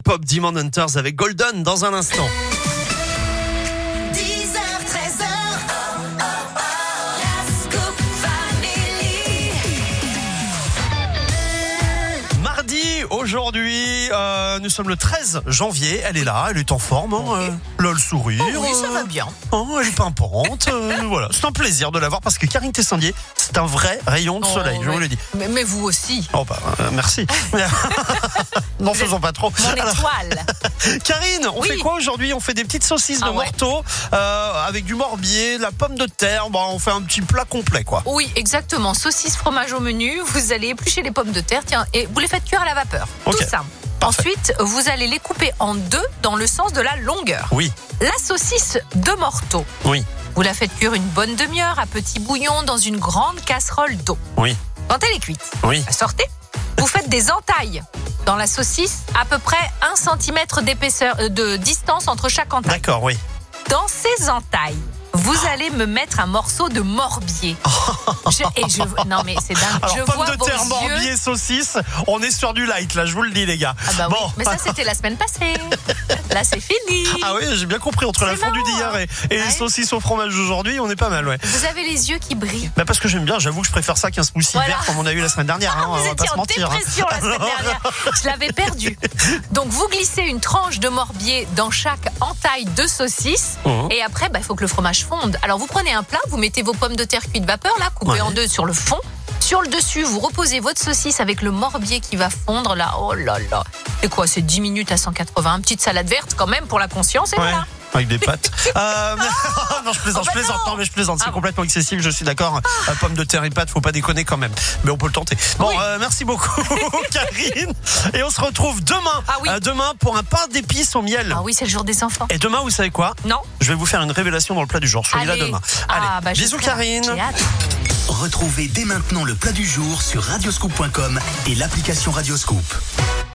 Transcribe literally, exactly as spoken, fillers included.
hip-hop, Demon Hunters avec Golden dans un instant. Aujourd'hui, euh, nous sommes le treize janvier. Elle est là, elle est en forme. Hein, euh, là, le sourire. Oh oui, ça va bien. Oh, elle est pimpante. euh, voilà, c'est un plaisir de la voir parce que Karine Tessandier, c'est un vrai rayon de Oh, soleil. Je ouais. vous le dis. Mais, mais vous aussi. Oh bah euh, merci. N'en faisons pas trop. Mon Alors, étoile. Karine, on Oui. fait quoi aujourd'hui? On fait des petites saucisses Ah de ouais. morteau euh, avec du morbier, de la pomme de terre. Bon, on fait un petit plat complet, quoi. Oui, exactement. Saucisse, fromage au menu. Vous allez éplucher les pommes de terre. Tiens, et vous les faites cuire à la vapeur. Ok. Tout simple. Parfait. Ensuite, vous allez les couper en deux dans le sens de la longueur. Oui, La saucisse de morteau. oui, Vous la faites cuire une bonne demi-heure à petit bouillon dans une grande casserole d'eau. oui, Quand elle est cuite, oui. la sortez. Vous faites des entailles dans la saucisse, à peu près un centimètre d'épaisseur, euh, de distance entre chaque entaille. D'accord, oui. Dans ces entailles, vous allez me mettre un morceau de morbier. Je, et je, non mais c'est dingue. Alors, je pomme vois de vos terre, yeux. morbier, saucisse, on est sur du light, là, je vous le dis, les gars. Ah bah bon. oui, mais ça c'était la semaine passée. Là c'est fini. Ah oui, j'ai bien compris, entre la C'est fondue marrant, d'hier et, et Ouais. les saucisses au fromage d'aujourd'hui, on est pas mal, ouais. Vous avez les yeux qui brillent. Bah parce que j'aime bien, j'avoue que je préfère ça qu'un smoothie Voilà. vert comme on a eu la semaine dernière, hein, Ah, on vous va pas étiez se en mentir. hein. dépression la semaine dernière. Je l'avais perdu. Donc vous glissez une tranche de morbier dans chaque entaille de saucisse. Mhm. Et après, il bah, faut que le fromage fonde. Alors vous prenez un plat, vous mettez vos pommes de terre cuites vapeur, là, coupées Ouais. en deux sur le fond. Sur le dessus, vous reposez votre saucisse avec le morbier qui va fondre là. Oh là là. C'est quoi? C'est dix minutes à cent quatre-vingts. Une petite salade verte quand même pour la conscience. Et Ouais, voilà. avec des pâtes. euh, non, je plaisante, Oh bah je plaisante, non. non, mais je plaisante, c'est Ah. complètement excessif, je suis d'accord. Euh, Pommes de terre et pâtes, faut pas déconner quand même. Mais on peut le tenter. Bon, Oui. euh, merci beaucoup, Karine. Et on se retrouve demain. Ah oui. Euh, demain pour un pain d'épices au miel. Ah oui, c'est le jour des enfants. Et demain, vous savez quoi? Non? Je vais vous faire une révélation dans le plat du jour. Soyez là Allez. demain. Ah, Allez, bah, je bisous serai là. Karine. J'ai hâte. Retrouvez dès maintenant le plat du jour sur radioscoop point com et l'application Radioscoop.